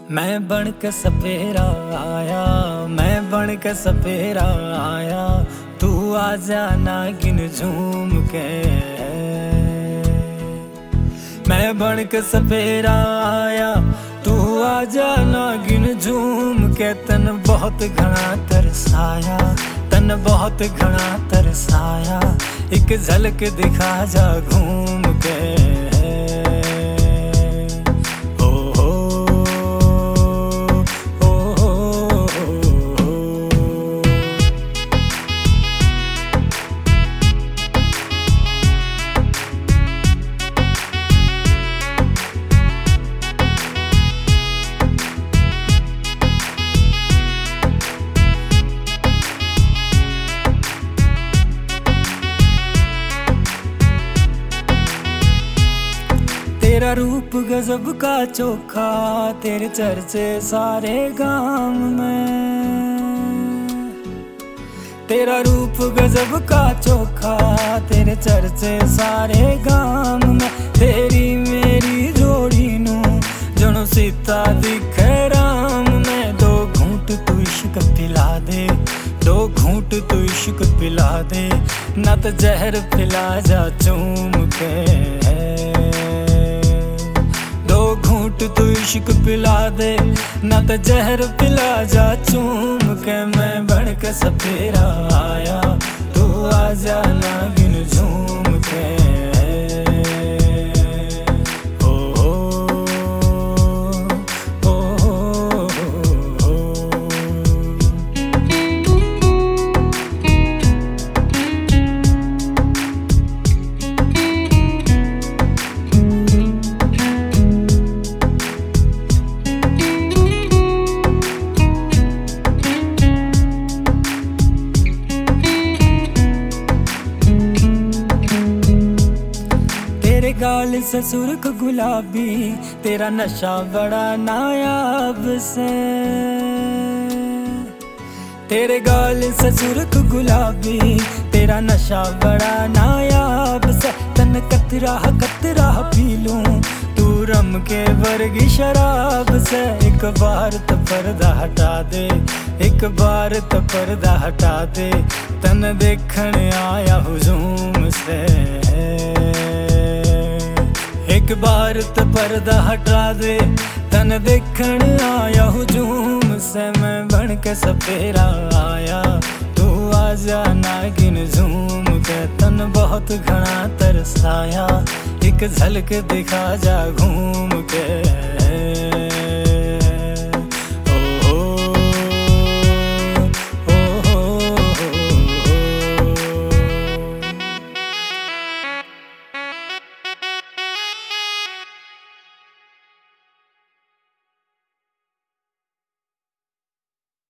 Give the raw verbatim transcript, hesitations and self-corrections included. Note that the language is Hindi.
मैं बन के सपेरा आया, मैं बन के सपेरा आया, तू आ जाना गिन झूम के। मैं बन के सपेरा आया, तू आ जाना गिन झूम के। तन बहुत घना तरसाया, तन बहुत घना तरसाया, एक झलक दिखा जा घूम के। तेरा रूप गजब का चोखा, तेरे चर्चे सारे गांव में। तेरा रूप गजब का चोखा, तेरे चर्चे सारे गांव में। तेरी मेरी जोड़ी नू जणो सीता दिखे राम में। दो घूंट तू इश्क पिला दे, दो घूंट तू इश्क पिला दे, न तो जहर पिला जा चूम के। घूंट तू इश्क पिला दे, ना तो जहर पिला जा चूम के। मैं बन के सपेरा आया, तू आ जाना गिन झूम के। तेरे गाल से सुर्ख गुलाबी, तेरा नशा बड़ा नायाब से। तेरे गाल से सुर्ख गुलाबी, तेरा नशा बड़ा नायाब से। तन कतरा कतरा पी लूं, तू रम के वर्गी शराब से। एक बार तो पर्दा हटा दे, एक बार तो पर्दा हटा दे, तन देखण आया हुजूम से। एक बार तो पर्दा हटा दे, तन देखण आया हुजूम से। मैं बन के सपेरा आया, तू आ जाना गिन झूम के। तन बहुत घना तरसाया, एक झलक दिखा जा घूम के।